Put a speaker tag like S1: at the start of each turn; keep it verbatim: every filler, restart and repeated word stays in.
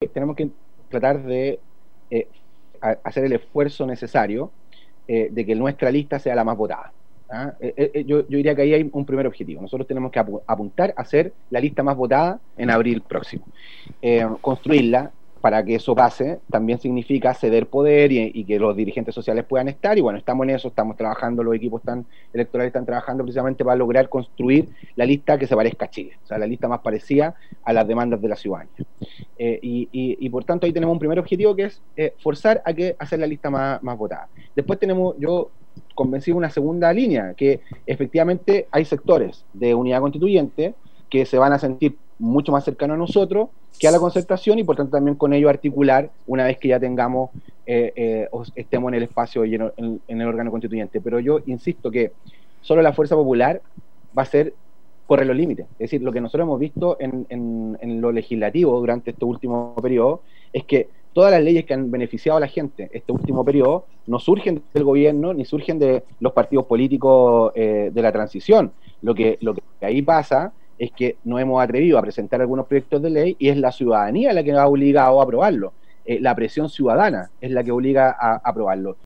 S1: tenemos que tratar de eh, a, hacer el esfuerzo necesario eh, de que nuestra lista sea la más votada. ¿Ah? Eh, eh, yo, yo diría que ahí hay un primer objetivo. Nosotros tenemos que apu apuntar a ser la lista más votada en abril próximo. Eh, construirla, para que eso pase, también significa ceder poder y, y que los dirigentes sociales puedan estar, y bueno, estamos en eso, estamos trabajando, los equipos están, electorales están trabajando precisamente para lograr construir la lista que se parezca a Chile, o sea, la lista más parecida a las demandas de la ciudadanía. Eh, y, y, y por tanto ahí tenemos un primer objetivo que es eh, forzar a que hacer la lista más, más votada. Después tenemos, yo convencí una segunda línea, que efectivamente hay sectores de unidad constituyente que se van a sentir mucho más cercanos a nosotros que a la concertación, y por tanto también con ello articular una vez que ya tengamos, eh, eh, estemos en el espacio y en, en, en el órgano constituyente. Pero yo insisto que solo la fuerza popular va a ser correr los límites. Es decir, lo que nosotros hemos visto en, en, en lo legislativo durante este último periodo es que todas las leyes que han beneficiado a la gente este último periodo no surgen del gobierno ni surgen de los partidos políticos eh, de la transición. Lo que, lo que ahí pasa es que nos hemos atrevido a presentar algunos proyectos de ley y es la ciudadanía la que nos ha obligado a aprobarlo. Eh, la presión ciudadana es la que obliga a, a aprobarlo.